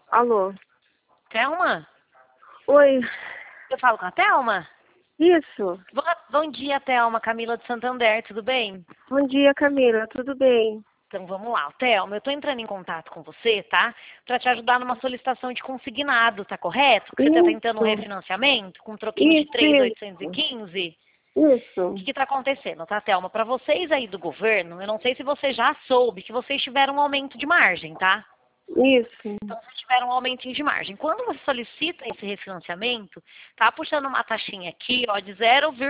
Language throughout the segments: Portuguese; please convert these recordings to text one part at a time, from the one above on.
Alô? Thelma? Oi, Eu falo com a Thelma? isso. Bom dia, Thelma. Camila de Santander, tudo bem? Bom dia, Camila, tudo bem? Então vamos lá. Thelma, eu tô entrando em contato com você, tá? Pra te ajudar numa solicitação de consignado, tá correto? Que você tá tentando um Isso, refinanciamento com um troquinho de isso, 3.815. O isso. que tá acontecendo, tá, Thelma? Pra vocês aí do governo, eu não sei se você já soube que vocês tiveram um aumento de margem, tá? Isso. Então, vocês tiveram um aumentinho de margem. Quando você solicita esse refinanciamento, tá puxando uma taxinha aqui, ó, de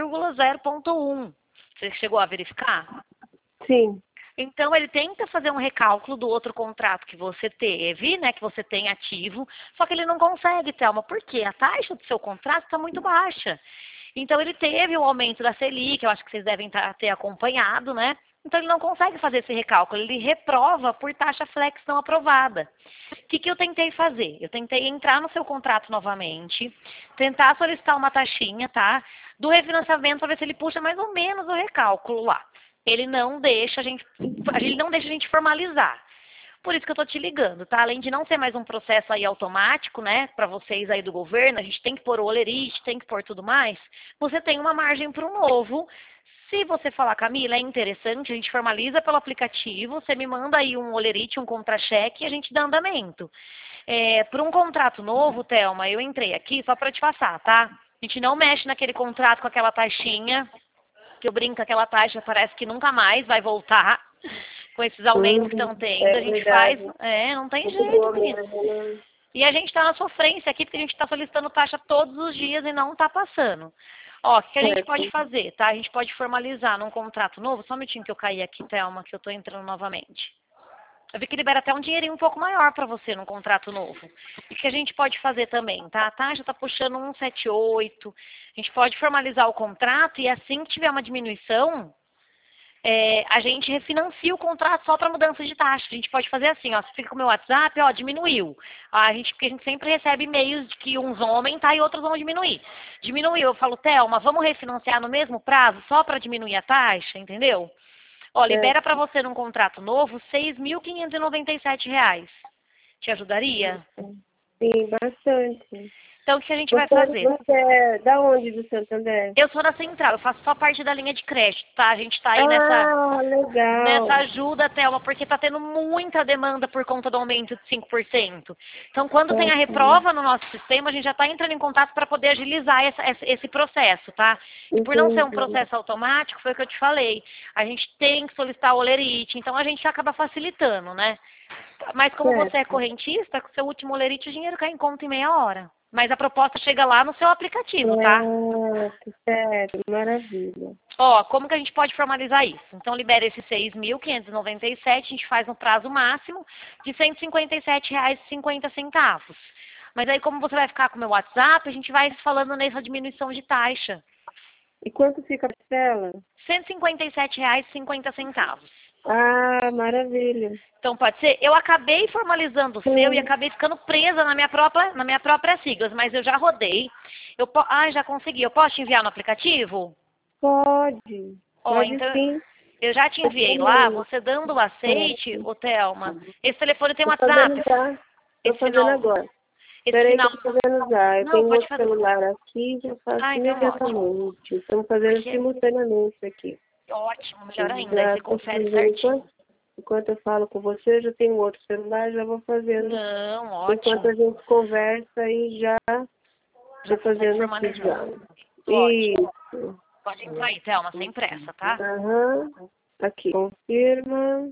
0,0.1. Você chegou a verificar? Sim. Então, ele tenta fazer um recálculo do outro contrato que você teve, né, que você tem ativo, só que ele não consegue, Thelma. Por quê? A taxa do seu contrato está muito baixa. Então, ele teve o aumento da Selic, eu acho que vocês devem ter acompanhado, né? Então, ele não consegue fazer esse recálculo, ele reprova por taxa flex não aprovada. O que eu tentei fazer? Eu tentei entrar no seu contrato novamente, tentar solicitar uma taxinha, tá? Do refinanciamento para ver se ele puxa mais ou menos o recálculo lá. Ele não deixa a gente formalizar. Por isso que eu tô te ligando, tá? Além de não ser mais um processo aí automático, né, para vocês aí do governo, a gente tem que pôr o olerite, tem que pôr tudo mais. Você tem uma margem para um novo. Se você falar, Camila, é interessante, a gente formaliza pelo aplicativo, você me manda aí um olerite, um contra-cheque e a gente dá andamento. Para um contrato novo, Thelma, eu entrei aqui só para te passar, tá? A gente não mexe naquele contrato com aquela taxinha, que eu brinco, aquela taxa parece que nunca mais vai voltar com esses aumentos que estão tendo. A É gente faz, verdade. não tem Muito jeito, boa menina. mesmo, né? E a gente está na sofrência aqui, porque a gente está solicitando taxa todos os dias e não está passando. Ó, o que a gente pode Certo. fazer, tá? A gente pode formalizar num contrato novo. Só um minutinho que eu caí aqui, Thelma, que eu estou entrando novamente. Eu vi que libera até um dinheirinho um pouco maior para você num contrato novo. E que a gente pode fazer também, tá? A taxa está puxando 1,78. A gente pode formalizar o contrato e assim que tiver uma diminuição, a gente refinancia o contrato só para mudança de taxa. A gente pode fazer assim, ó, você fica com o meu WhatsApp, ó, diminuiu. Porque a gente sempre recebe e-mails de que uns vão aumentar e outros vão diminuir. Diminuiu, eu falo, Thelma, vamos refinanciar no mesmo prazo só para diminuir a taxa, entendeu? Ó, libera para Certo. você num contrato novo R$ 6.597. Te ajudaria? Sim, bastante. Então, o que a gente vai fazer? Você é da onde do Santander? Eu sou da Central, eu faço só parte da linha de crédito, tá? A gente tá aí Ah, nessa legal. ajuda, Thelma, porque tá tendo muita demanda por conta do aumento de 5%. Então, quando tem a Certo. reprova no nosso sistema, a gente já está entrando em contato para poder agilizar esse processo, tá? E por não ser um Entendi. processo automático, foi o que eu te falei. A gente tem que solicitar o olerite, então a gente acaba facilitando, né? Mas como você é Certo. correntista, com o seu último olerite, o dinheiro cai em conta em meia hora. Mas a proposta chega lá no seu aplicativo, tá? Certo, certo. Maravilha. Ó, como que a gente pode formalizar isso? Então, libera esses 6.597, a gente faz um prazo máximo de R$ 157,50. Mas aí, como você vai ficar com o meu WhatsApp, a gente vai falando nessa diminuição de taxa. E quanto fica a parcela? R$ 157,50. Ah, maravilha. Então, pode ser? Eu acabei formalizando o seu e Sim, acabei ficando presa na minha própria siglas, mas eu já rodei. Já consegui. Eu posso te enviar no aplicativo? pode. Ó, Pode então, sim. eu já te enviei lá, você dando o aceite, Certo. ô Thelma. Esse telefone tem Tô fazendo WhatsApp? já. Tô Esse fazendo final. agora. Esse Peraí que final. eu tô fazendo já. Eu Não, tenho pode outro fazer. celular aqui, já faço Ah, então ótimo. imediatamente. Estamos fazendo Porque simultaneamente aqui. ótimo, melhor Eu ainda. Aí já você estou confere fazendo certinho. enquanto eu falo com você, eu já tenho outro celular, já vou fazendo. Não, Enquanto a ótimo. gente conversa e já Já estou consegue fazendo aqui já. formalizar. Ótimo. Isso. Pode entrar aí, Thelma, sem pressa, tá? Aham. Aqui. Confirma.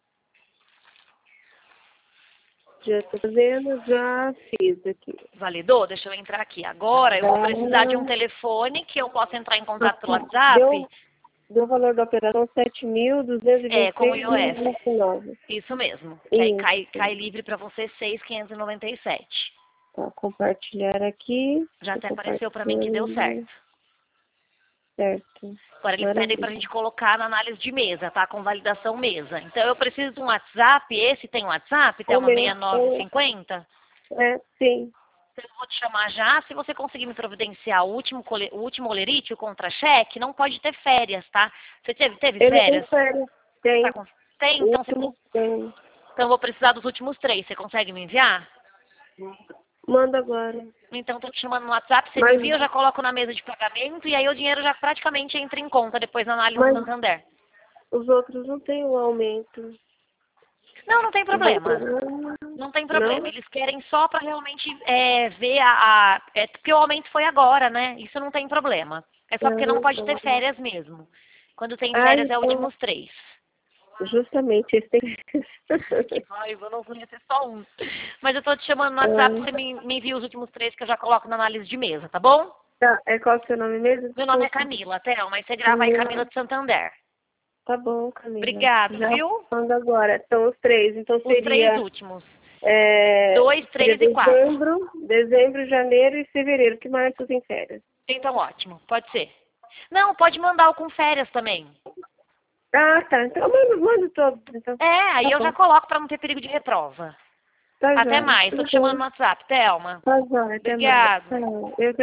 Já estou fazendo, já fiz aqui. Validou? Deixa eu entrar aqui. Agora eu vou precisar de um Tá. telefone que eu possa entrar em contato pelo WhatsApp. Deu, deu o valor da operação Com o IOF. 7.223,29. Isso mesmo. Que aí Isso. cai livre para você 6.597. Tá, compartilhar aqui. Já Tô até apareceu para mim que deu compartilhando. certo. Certo. Agora eles pedem para a Maravilha. gente colocar na análise de mesa, tá? Com validação mesa. Então eu preciso de um WhatsApp. Esse tem WhatsApp? Tem O uma meu, 6950? sim. Então eu vou te chamar já. Se você conseguir me providenciar o último olerite, o contra-cheque, não pode ter férias, tá? Você teve Ele tem férias? férias. Tá Tem. Tem? O último tem. Então eu vou precisar dos últimos 3. Você consegue me enviar? Manda agora. Então, tô te chamando no WhatsApp, você Mas- me envia, eu já coloco na mesa de pagamento e aí o dinheiro já praticamente entra em conta depois na análise Mas- do Santander. Os outros não tem um aumento. Não, não tem problema. Não tem problema. Não? Eles querem só para realmente ver porque o aumento foi agora, né? Isso não tem problema. É só porque não pode ter férias mesmo. Quando tem férias é Então, últimos 3. justamente, esse tem Que raiva, não podia ser só um. Mas eu tô te chamando no WhatsApp, você me envia os últimos 3 que eu já coloco na análise de mesa, tá bom? Tá, qual é o seu nome mesmo? Meu nome é Desculpa. Camila, Théo, mas você grava aí Camila. Camila de Santander. Tá bom, Camila. Obrigado, Já viu? manda agora. São os 3. Então Os 3 seria últimos. é, 2, 3 seria e 4. dezembro, janeiro e fevereiro, que mais tu tem férias. Então, ótimo. Pode ser. Não, pode mandar o com férias também. Ah, tá. Então manda todos. Então. Aí Tá eu bom. já coloco para não ter perigo de reprova. Tá Até jóia. mais. Tô te chamando no WhatsApp, Thelma. Tá jóia. Até mais. Obrigada. Tchau. Eu